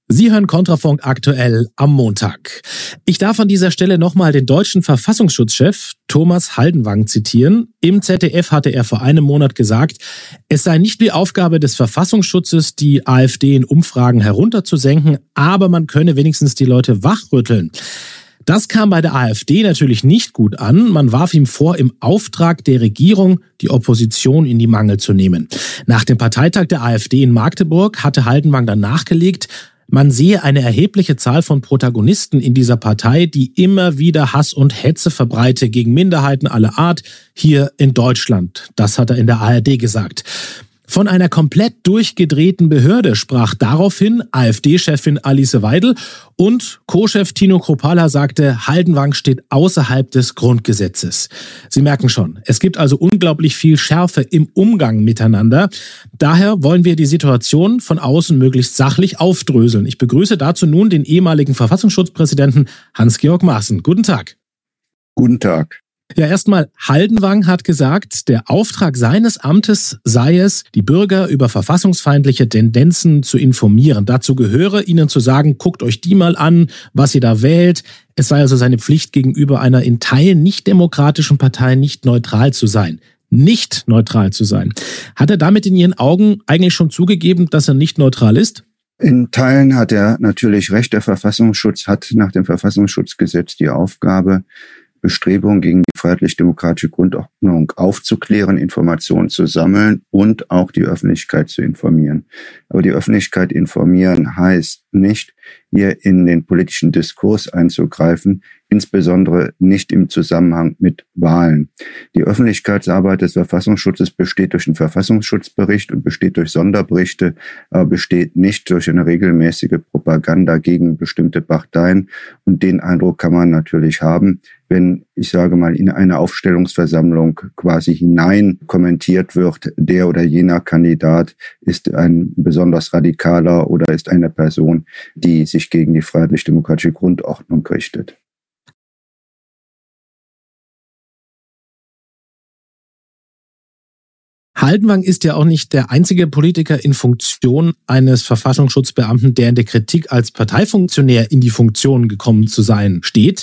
Sie hören Kontrafunk aktuell am Montag. Ich darf an dieser Stelle nochmal den deutschen Verfassungsschutzchef Thomas Haldenwang zitieren. Im ZDF hatte er vor einem Monat gesagt, es sei nicht die Aufgabe des Verfassungsschutzes, die AfD in Umfragen herunterzusenken, aber man könne wenigstens die Leute wachrütteln. Das kam bei der AfD natürlich nicht gut an. Man warf ihm vor, im Auftrag der Regierung die Opposition in die Mangel zu nehmen. Nach dem Parteitag der AfD in Magdeburg hatte Haldenwang dann nachgelegt, man sehe eine erhebliche Zahl von Protagonisten in dieser Partei, die immer wieder Hass und Hetze verbreite gegen Minderheiten aller Art hier in Deutschland. Das hat er in der ARD gesagt. Von einer komplett durchgedrehten Behörde sprach daraufhin AfD-Chefin Alice Weidel und Co-Chef Tino Kruppalla sagte, Haldenwang steht außerhalb des Grundgesetzes. Sie merken schon, es gibt also unglaublich viel Schärfe im Umgang miteinander. Daher wollen wir die Situation von außen möglichst sachlich aufdröseln. Ich begrüße dazu nun den ehemaligen Verfassungsschutzpräsidenten Hans-Georg Maaßen. Guten Tag. Guten Tag. Ja, erstmal, Haldenwang hat gesagt, der Auftrag seines Amtes sei es, die Bürger über verfassungsfeindliche Tendenzen zu informieren. Dazu gehöre ihnen zu sagen, guckt euch die mal an, was ihr da wählt. Es sei also seine Pflicht gegenüber einer in Teilen nicht demokratischen Partei nicht neutral zu sein. Nicht neutral zu sein. Hat er damit in Ihren Augen eigentlich schon zugegeben, dass er nicht neutral ist? In Teilen hat er natürlich recht. Der Verfassungsschutz hat nach dem Verfassungsschutzgesetz die Aufgabe, Bestrebungen gegen die freiheitlich-demokratische Grundordnung aufzuklären, Informationen zu sammeln und auch die Öffentlichkeit zu informieren. Aber die Öffentlichkeit informieren heißt nicht, hier in den politischen Diskurs einzugreifen, insbesondere nicht im Zusammenhang mit Wahlen. Die Öffentlichkeitsarbeit des Verfassungsschutzes besteht durch einen Verfassungsschutzbericht und besteht durch Sonderberichte, aber besteht nicht durch eine regelmäßige Propaganda gegen bestimmte Parteien. Und den Eindruck kann man natürlich haben, wenn, ich sage mal, in eine Aufstellungsversammlung quasi hinein kommentiert wird, der oder jener Kandidat ist ein besonders radikaler oder ist eine Person, die sich gegen die freiheitlich-demokratische Grundordnung richtet. Haldenwang ist ja auch nicht der einzige Politiker in Funktion eines Verfassungsschutzbeamten, der in der Kritik als Parteifunktionär in die Funktion gekommen zu sein steht.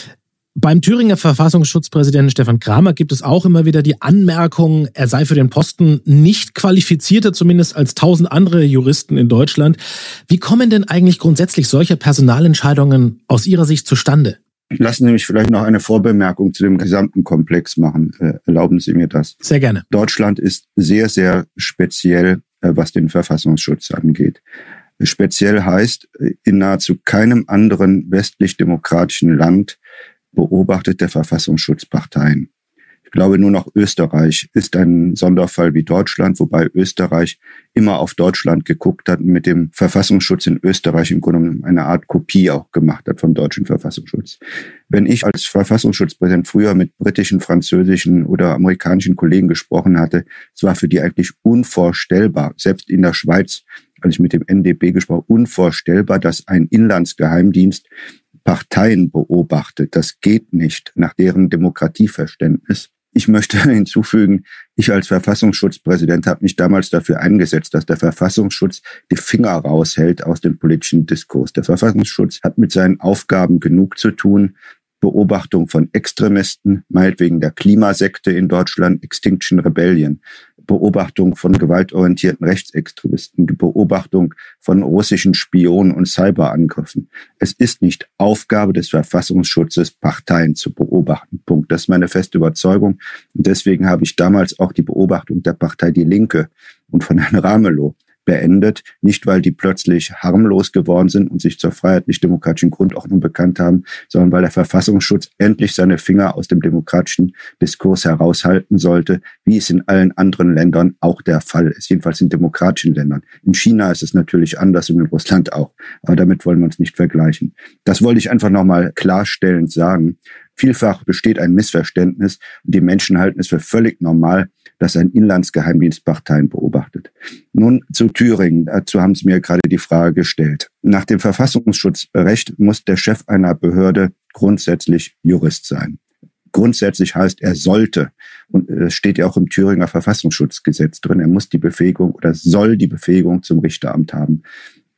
Beim Thüringer Verfassungsschutzpräsidenten Stefan Kramer gibt es auch immer wieder die Anmerkung, er sei für den Posten nicht qualifizierter, zumindest als 1000 andere Juristen in Deutschland. Wie kommen denn eigentlich grundsätzlich solche Personalentscheidungen aus Ihrer Sicht zustande? Lassen Sie mich vielleicht noch eine Vorbemerkung zu dem gesamten Komplex machen. Erlauben Sie mir das? Sehr gerne. Deutschland ist sehr, sehr speziell, was den Verfassungsschutz angeht. Speziell heißt, in nahezu keinem anderen westlich-demokratischen Land beobachtet der Verfassungsschutz Parteien. Ich glaube, nur noch Österreich ist ein Sonderfall wie Deutschland, wobei Österreich immer auf Deutschland geguckt hat und mit dem Verfassungsschutz in Österreich im Grunde genommen eine Art Kopie auch gemacht hat vom deutschen Verfassungsschutz. Wenn ich als Verfassungsschutzpräsident früher mit britischen, französischen oder amerikanischen Kollegen gesprochen hatte, es war für die eigentlich unvorstellbar, selbst in der Schweiz, als ich mit dem NDP gesprochen habe, unvorstellbar, dass ein Inlandsgeheimdienst Parteien beobachtet. Das geht nicht nach deren Demokratieverständnis. Ich möchte hinzufügen, ich als Verfassungsschutzpräsident habe mich damals dafür eingesetzt, dass der Verfassungsschutz die Finger raushält aus dem politischen Diskurs. Der Verfassungsschutz hat mit seinen Aufgaben genug zu tun. Beobachtung von Extremisten, meinetwegen der Klimasekte in Deutschland, Extinction Rebellion, Beobachtung von gewaltorientierten Rechtsextremisten, Beobachtung von russischen Spionen und Cyberangriffen. Es ist nicht Aufgabe des Verfassungsschutzes, Parteien zu beobachten. Punkt. Das ist meine feste Überzeugung. Und deswegen habe ich damals auch die Beobachtung der Partei Die Linke und von Herrn Ramelow beendet, nicht weil die plötzlich harmlos geworden sind und sich zur freiheitlich-demokratischen Grundordnung bekannt haben, sondern weil der Verfassungsschutz endlich seine Finger aus dem demokratischen Diskurs heraushalten sollte, wie es in allen anderen Ländern auch der Fall ist, jedenfalls in demokratischen Ländern. In China ist es natürlich anders und in Russland auch, aber damit wollen wir uns nicht vergleichen. Das wollte ich einfach nochmal klarstellend sagen. Vielfach besteht ein Missverständnis und die Menschen halten es für völlig normal, dass ein Inlandsgeheimdienst Parteien beobachtet. Nun zu Thüringen. Dazu haben Sie mir gerade die Frage gestellt. Nach dem Verfassungsschutzrecht muss der Chef einer Behörde grundsätzlich Jurist sein. Grundsätzlich heißt, er sollte, und es steht ja auch im Thüringer Verfassungsschutzgesetz drin, er muss die Befähigung oder soll die Befähigung zum Richteramt haben.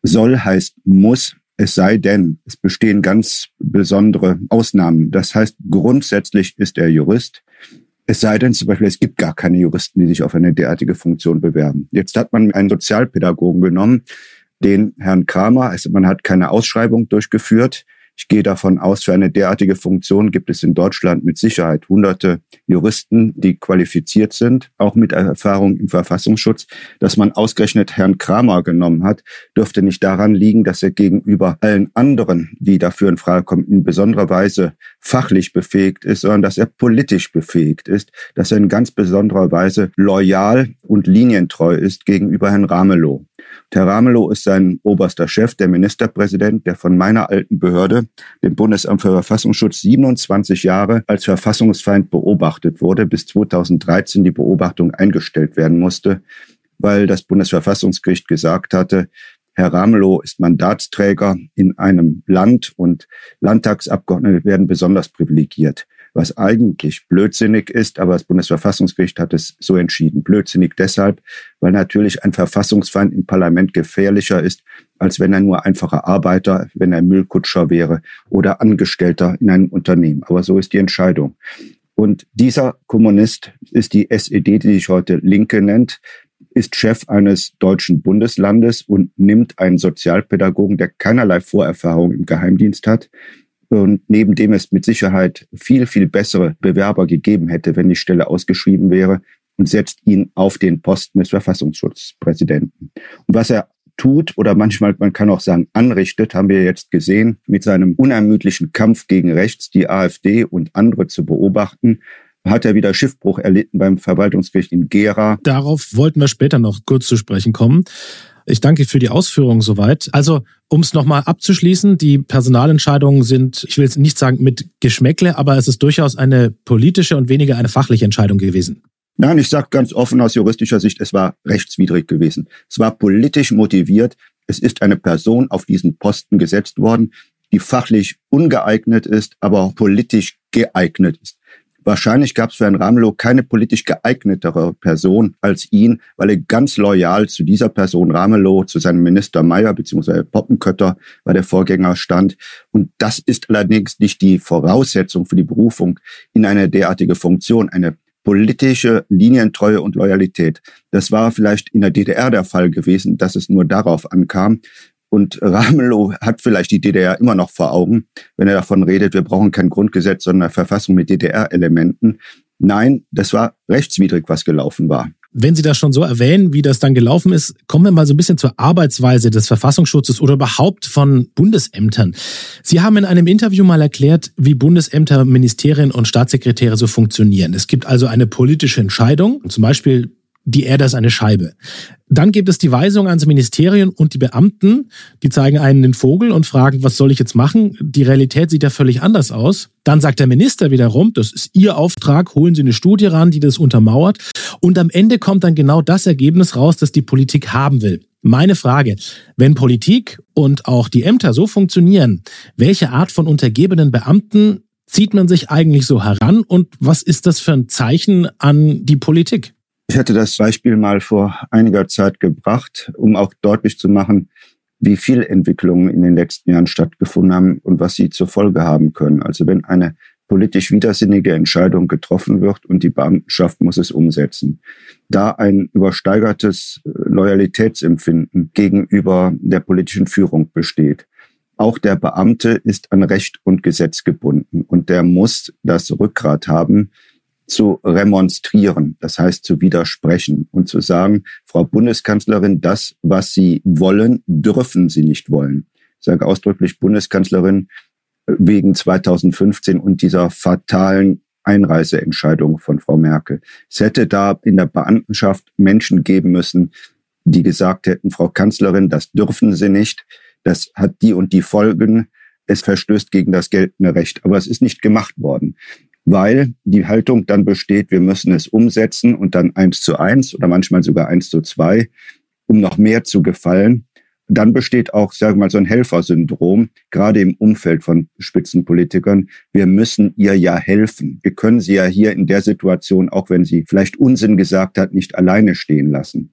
Soll heißt muss, es sei denn, es bestehen ganz besondere Ausnahmen. Das heißt, grundsätzlich ist er Jurist. Es sei denn zum Beispiel, es gibt gar keine Juristen, die sich auf eine derartige Funktion bewerben. Jetzt hat man einen Sozialpädagogen genommen, den Herrn Kramer. Also man hat keine Ausschreibung durchgeführt. Ich gehe davon aus, für eine derartige Funktion gibt es in Deutschland mit Sicherheit hunderte Juristen, die qualifiziert sind, auch mit Erfahrung im Verfassungsschutz. Dass man ausgerechnet Herrn Kramer genommen hat, dürfte nicht daran liegen, dass er gegenüber allen anderen, die dafür in Frage kommen, in besonderer Weise fachlich befähigt ist, sondern dass er politisch befähigt ist, dass er in ganz besonderer Weise loyal und linientreu ist gegenüber Herrn Ramelow. Herr Ramelow ist sein oberster Chef, der Ministerpräsident, der von meiner alten Behörde, dem Bundesamt für Verfassungsschutz, 27 Jahre als Verfassungsfeind beobachtet wurde, bis 2013 die Beobachtung eingestellt werden musste, weil das Bundesverfassungsgericht gesagt hatte, Herr Ramelow ist Mandatsträger in einem Land und Landtagsabgeordnete werden besonders privilegiert. Was eigentlich blödsinnig ist, aber das Bundesverfassungsgericht hat es so entschieden. Blödsinnig deshalb, weil natürlich ein Verfassungsfeind im Parlament gefährlicher ist, als wenn er nur einfacher Arbeiter, wenn er Müllkutscher wäre oder Angestellter in einem Unternehmen. Aber so ist die Entscheidung. Und dieser Kommunist ist die SED, die sich heute Linke nennt, ist Chef eines deutschen Bundeslandes und nimmt einen Sozialpädagogen, der keinerlei Vorerfahrung im Geheimdienst hat, und neben dem es mit Sicherheit viel, viel bessere Bewerber gegeben hätte, wenn die Stelle ausgeschrieben wäre, und setzt ihn auf den Posten des Verfassungsschutzpräsidenten. Und was er tut oder manchmal, man kann auch sagen, anrichtet, haben wir jetzt gesehen, mit seinem unermüdlichen Kampf gegen rechts, die AfD und andere zu beobachten, hat er wieder Schiffbruch erlitten beim Verwaltungsgericht in Gera. Darauf wollten wir später noch kurz zu sprechen kommen. Ich danke für die Ausführungen soweit. Also, um es nochmal abzuschließen, die Personalentscheidungen sind, ich will jetzt nicht sagen mit Geschmäckle, aber es ist durchaus eine politische und weniger eine fachliche Entscheidung gewesen. Nein, ich sage ganz offen aus juristischer Sicht, es war rechtswidrig gewesen. Es war politisch motiviert. Es ist eine Person auf diesen Posten gesetzt worden, die fachlich ungeeignet ist, aber auch politisch geeignet ist. Wahrscheinlich gab es für Herrn Ramelow keine politisch geeignetere Person als ihn, weil er ganz loyal zu dieser Person Ramelow, zu seinem Minister Mayer bzw. Poppenkötter war der Vorgänger stand. Und das ist allerdings nicht die Voraussetzung für die Berufung in eine derartige Funktion, eine politische Linientreue und Loyalität. Das war vielleicht in der DDR der Fall gewesen, dass es nur darauf ankam. Und Ramelow hat vielleicht die DDR immer noch vor Augen, wenn er davon redet, wir brauchen kein Grundgesetz, sondern eine Verfassung mit DDR-Elementen. Nein, das war rechtswidrig, was gelaufen war. Wenn Sie das schon so erwähnen, wie das dann gelaufen ist, kommen wir mal so ein bisschen zur Arbeitsweise des Verfassungsschutzes oder überhaupt von Bundesämtern. Sie haben in einem Interview mal erklärt, wie Bundesämter, Ministerien und Staatssekretäre so funktionieren. Es gibt also eine politische Entscheidung, zum Beispiel die Erde ist eine Scheibe. Dann gibt es die Weisung ans Ministerium und die Beamten, die zeigen einen den Vogel und fragen, was soll ich jetzt machen? Die Realität sieht ja völlig anders aus. Dann sagt der Minister wiederum, das ist Ihr Auftrag, holen Sie eine Studie ran, die das untermauert. Und am Ende kommt dann genau das Ergebnis raus, das die Politik haben will. Meine Frage, wenn Politik und auch die Ämter so funktionieren, welche Art von untergebenen Beamten zieht man sich eigentlich so heran und was ist das für ein Zeichen an die Politik? Ich hatte das Beispiel mal vor einiger Zeit gebracht, um auch deutlich zu machen, wie viel Entwicklungen in den letzten Jahren stattgefunden haben und was sie zur Folge haben können. Also wenn eine politisch widersinnige Entscheidung getroffen wird und die Beamtenschaft muss es umsetzen, da ein übersteigertes Loyalitätsempfinden gegenüber der politischen Führung besteht. Auch der Beamte ist an Recht und Gesetz gebunden und der muss das Rückgrat haben, zu remonstrieren, das heißt zu widersprechen und zu sagen, Frau Bundeskanzlerin, das, was Sie wollen, dürfen Sie nicht wollen. Ich sage ausdrücklich Bundeskanzlerin wegen 2015 und dieser fatalen Einreiseentscheidung von Frau Merkel. Es hätte da in der Beamtenschaft Menschen geben müssen, die gesagt hätten, Frau Kanzlerin, das dürfen Sie nicht, das hat die und die Folgen, es verstößt gegen das geltende Recht. Aber es ist nicht gemacht worden, weil die Haltung dann besteht, wir müssen es umsetzen und dann 1:1 oder manchmal sogar 1:2, um noch mehr zu gefallen. Dann besteht auch, sagen wir mal, so ein Helfersyndrom, gerade im Umfeld von Spitzenpolitikern. Wir müssen ihr ja helfen. Wir können sie ja hier in der Situation, auch wenn sie vielleicht Unsinn gesagt hat, nicht alleine stehen lassen.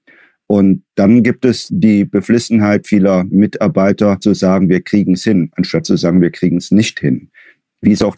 Und dann gibt es die Beflissenheit vieler Mitarbeiter zu sagen, wir kriegen es hin, anstatt zu sagen, wir kriegen es nicht hin. Wie es auch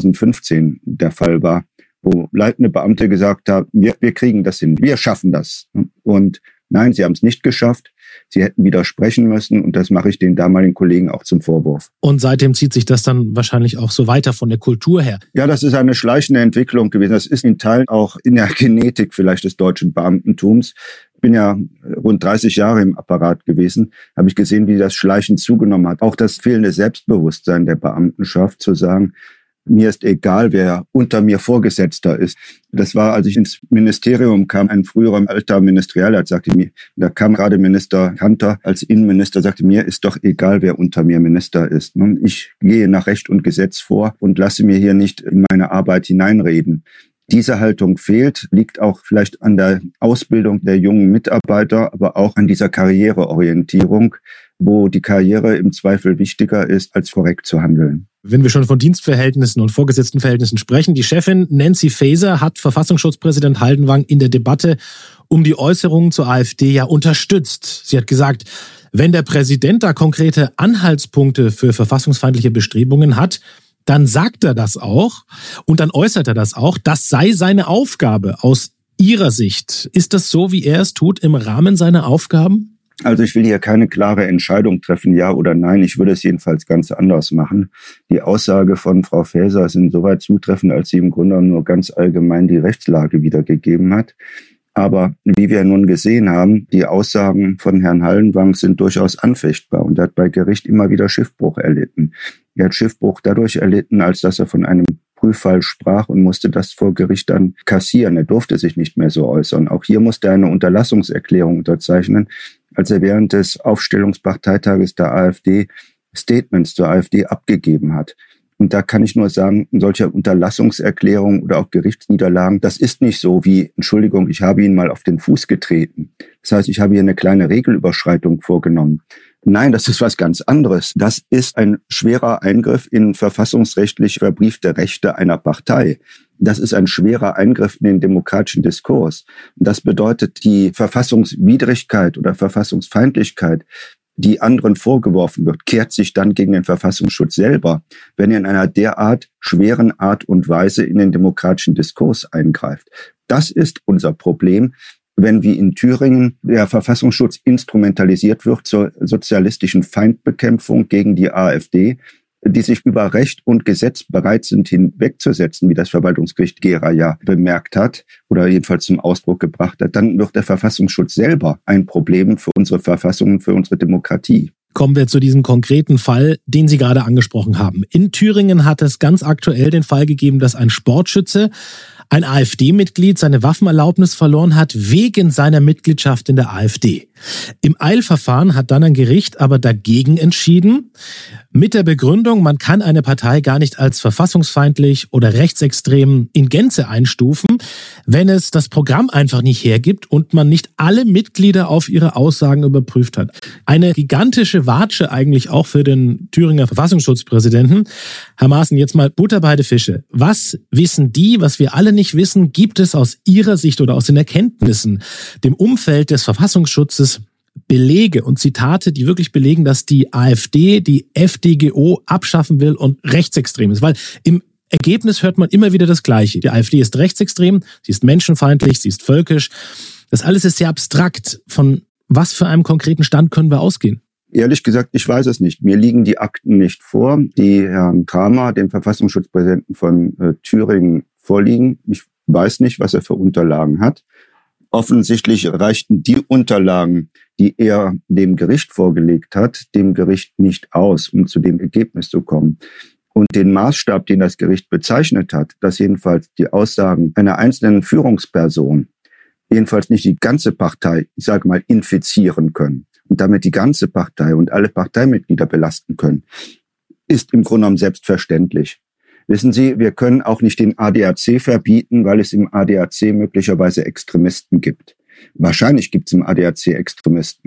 2015 der Fall war, wo leitende Beamte gesagt haben, wir kriegen das hin, wir schaffen das. Und nein, sie haben es nicht geschafft. Sie hätten widersprechen müssen und das mache ich den damaligen Kollegen auch zum Vorwurf. Und seitdem zieht sich das dann wahrscheinlich auch so weiter von der Kultur her. Ja, das ist eine schleichende Entwicklung gewesen. Das ist in Teilen auch in der Genetik vielleicht des deutschen Beamtentums. Ich bin ja rund 30 Jahre im Apparat gewesen, habe ich gesehen, wie das schleichend zugenommen hat. Auch das fehlende Selbstbewusstsein der Beamtenschaft zu sagen, mir ist egal, wer unter mir Vorgesetzter ist. Das war, als ich ins Ministerium kam, ein früherer alter Ministerialer sagte mir, da kam gerade Minister Kanter als Innenminister, sagte mir, ist doch egal, wer unter mir Minister ist. Nun, ich gehe nach Recht und Gesetz vor und lasse mir hier nicht in meine Arbeit hineinreden. Diese Haltung fehlt, liegt auch vielleicht an der Ausbildung der jungen Mitarbeiter, aber auch an dieser Karriereorientierung, wo die Karriere im Zweifel wichtiger ist, als korrekt zu handeln. Wenn wir schon von Dienstverhältnissen und Vorgesetztenverhältnissen sprechen, die Chefin Nancy Faeser hat Verfassungsschutzpräsident Haldenwang in der Debatte um die Äußerungen zur AfD ja unterstützt. Sie hat gesagt, wenn der Präsident da konkrete Anhaltspunkte für verfassungsfeindliche Bestrebungen hat, dann sagt er das auch und dann äußert er das auch. Das sei seine Aufgabe aus Ihrer Sicht. Ist das so, wie er es tut, im Rahmen seiner Aufgaben? Also ich will hier keine klare Entscheidung treffen, ja oder nein. Ich würde es jedenfalls ganz anders machen. Die Aussage von Frau Faeser ist insoweit zutreffend, als sie im Grunde nur ganz allgemein die Rechtslage wiedergegeben hat. Aber wie wir nun gesehen haben, die Aussagen von Herrn Haldenwang sind durchaus anfechtbar und er hat bei Gericht immer wieder Schiffbruch erlitten. Er hat Schiffbruch dadurch erlitten, als dass er von einem Prüffall sprach und musste das vor Gericht dann kassieren. Er durfte sich nicht mehr so äußern. Auch hier musste er eine Unterlassungserklärung unterzeichnen, als er während des Aufstellungsparteitages der AfD Statements zur AfD abgegeben hat. Und da kann ich nur sagen, solche Unterlassungserklärungen oder auch Gerichtsniederlagen, das ist nicht so wie, Entschuldigung, ich habe ihn mal auf den Fuß getreten. Das heißt, ich habe hier eine kleine Regelüberschreitung vorgenommen. Nein, das ist was ganz anderes. Das ist ein schwerer Eingriff in verfassungsrechtlich verbriefte Rechte einer Partei. Das ist ein schwerer Eingriff in den demokratischen Diskurs. Das bedeutet, die Verfassungswidrigkeit oder Verfassungsfeindlichkeit, die anderen vorgeworfen wird, kehrt sich dann gegen den Verfassungsschutz selber, wenn er in einer derart schweren Art und Weise in den demokratischen Diskurs eingreift. Das ist unser Problem, wenn wie in Thüringen der Verfassungsschutz instrumentalisiert wird zur sozialistischen Feindbekämpfung gegen die AfD, die sich über Recht und Gesetz bereit sind, hinwegzusetzen, wie das Verwaltungsgericht Gera ja bemerkt hat oder jedenfalls zum Ausdruck gebracht hat, dann wird der Verfassungsschutz selber ein Problem für unsere Verfassung und für unsere Demokratie. Kommen wir zu diesem konkreten Fall, den Sie gerade angesprochen haben. In Thüringen hat es ganz aktuell den Fall gegeben, dass ein Sportschütze, ein AfD-Mitglied, seine Waffenerlaubnis verloren hat wegen seiner Mitgliedschaft in der AfD. Im Eilverfahren hat dann ein Gericht aber dagegen entschieden, mit der Begründung, man kann eine Partei gar nicht als verfassungsfeindlich oder rechtsextrem in Gänze einstufen, wenn es das Programm einfach nicht hergibt und man nicht alle Mitglieder auf ihre Aussagen überprüft hat. Eine gigantische Watsche eigentlich auch für den Thüringer Verfassungsschutzpräsidenten. Herr Maaßen, jetzt mal Butter bei den Fische. Was wissen die, was wir alle nicht wissen, gibt es aus Ihrer Sicht oder aus den Erkenntnissen, dem Umfeld des Verfassungsschutzes Belege und Zitate, die wirklich belegen, dass die AfD die FDGO abschaffen will und rechtsextrem ist? Weil im Ergebnis hört man immer wieder das Gleiche. Die AfD ist rechtsextrem, sie ist menschenfeindlich, sie ist völkisch. Das alles ist sehr abstrakt. Von was für einem konkreten Stand können wir ausgehen? Ehrlich gesagt, ich weiß es nicht. Mir liegen die Akten nicht vor, die Herrn Kramer, dem Verfassungsschutzpräsidenten von Thüringen, vorliegen. Ich weiß nicht, was er für Unterlagen hat. Offensichtlich reichten die Unterlagen, die er dem Gericht vorgelegt hat, dem Gericht nicht aus, um zu dem Ergebnis zu kommen. Und den Maßstab, den das Gericht bezeichnet hat, dass jedenfalls die Aussagen einer einzelnen Führungsperson jedenfalls nicht die ganze Partei, ich sage mal, infizieren können und damit die ganze Partei und alle Parteimitglieder belasten können, ist im Grunde genommen selbstverständlich. Wissen Sie, wir können auch nicht den ADAC verbieten, weil es im ADAC möglicherweise Extremisten gibt. Wahrscheinlich gibt es im ADAC Extremisten.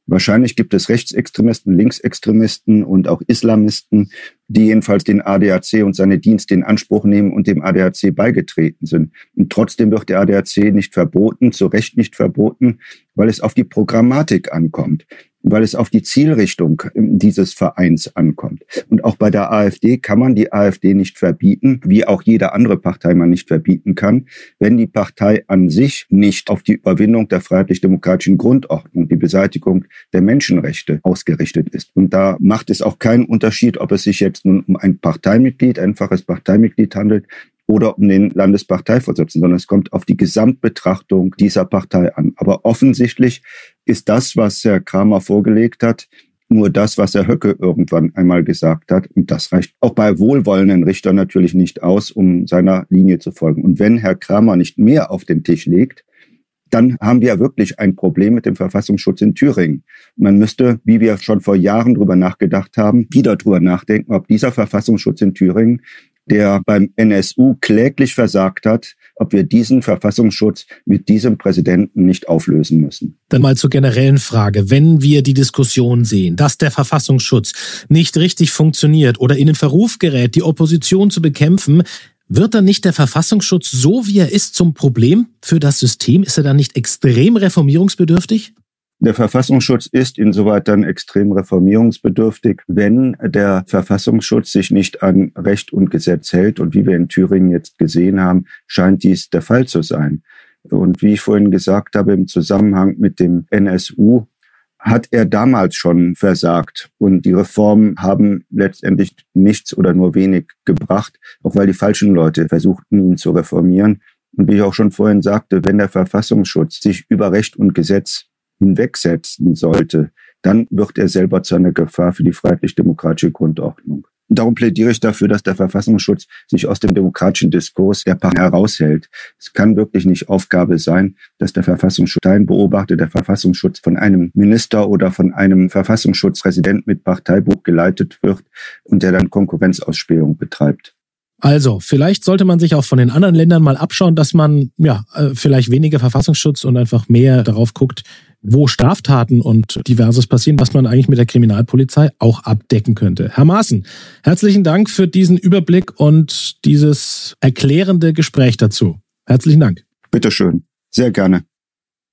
Wahrscheinlich gibt es Rechtsextremisten, Linksextremisten und auch Islamisten, die jedenfalls den ADAC und seine Dienste in Anspruch nehmen und dem ADAC beigetreten sind. Und trotzdem wird der ADAC nicht verboten, zu Recht nicht verboten, weil es auf die Programmatik ankommt, weil es auf die Zielrichtung dieses Vereins ankommt. Und auch bei der AfD kann man die AfD nicht verbieten, wie auch jede andere Partei man nicht verbieten kann, wenn die Partei an sich nicht auf die Überwindung der freiheitlich-demokratischen Grundordnung, die Beseitigung der Menschenrechte ausgerichtet ist. Und da macht es auch keinen Unterschied, ob es sich jetzt nun um ein Parteimitglied, einfaches Parteimitglied handelt, oder um den Landesparteivorsitzenden, sondern es kommt auf die Gesamtbetrachtung dieser Partei an. Aber offensichtlich ist das, was Herr Kramer vorgelegt hat, nur das, was Herr Höcke irgendwann einmal gesagt hat. Und das reicht auch bei wohlwollenden Richtern natürlich nicht aus, um seiner Linie zu folgen. Und wenn Herr Kramer nicht mehr auf den Tisch legt, dann haben wir wirklich ein Problem mit dem Verfassungsschutz in Thüringen. Man müsste, wie wir schon vor Jahren drüber nachgedacht haben, wieder drüber nachdenken, ob dieser Verfassungsschutz in Thüringen, der beim NSU kläglich versagt hat, ob wir diesen Verfassungsschutz mit diesem Präsidenten nicht auflösen müssen. Dann mal zur generellen Frage. Wenn wir die Diskussion sehen, dass der Verfassungsschutz nicht richtig funktioniert oder in den Verruf gerät, die Opposition zu bekämpfen, wird dann nicht der Verfassungsschutz, so wie er ist, zum Problem für das System? Ist er dann nicht extrem reformierungsbedürftig? Der Verfassungsschutz ist insoweit dann extrem reformierungsbedürftig, wenn der Verfassungsschutz sich nicht an Recht und Gesetz hält. Und wie wir in Thüringen jetzt gesehen haben, scheint dies der Fall zu sein. Und wie ich vorhin gesagt habe, im Zusammenhang mit dem NSU hat er damals schon versagt. Und die Reformen haben letztendlich nichts oder nur wenig gebracht, auch weil die falschen Leute versuchten, ihn zu reformieren. Und wie ich auch schon vorhin sagte, wenn der Verfassungsschutz sich über Recht und Gesetz hinwegsetzen sollte, dann wird er selber zu einer Gefahr für die freiheitlich-demokratische Grundordnung. Und darum plädiere ich dafür, dass der Verfassungsschutz sich aus dem demokratischen Diskurs der Partei heraushält. Es kann wirklich nicht Aufgabe sein, dass der Verfassungsschutz beobachtet, der Verfassungsschutz von einem Minister oder von einem Verfassungsschutzpräsident mit Parteibuch geleitet wird und der dann Konkurrenzausspähung betreibt. Also, vielleicht sollte man sich auch von den anderen Ländern mal abschauen, dass man vielleicht weniger Verfassungsschutz und einfach mehr darauf guckt, wo Straftaten und Diverses passieren, was man eigentlich mit der Kriminalpolizei auch abdecken könnte. Herr Maaßen, herzlichen Dank für diesen Überblick und dieses erklärende Gespräch dazu. Herzlichen Dank. Bitteschön. Sehr gerne.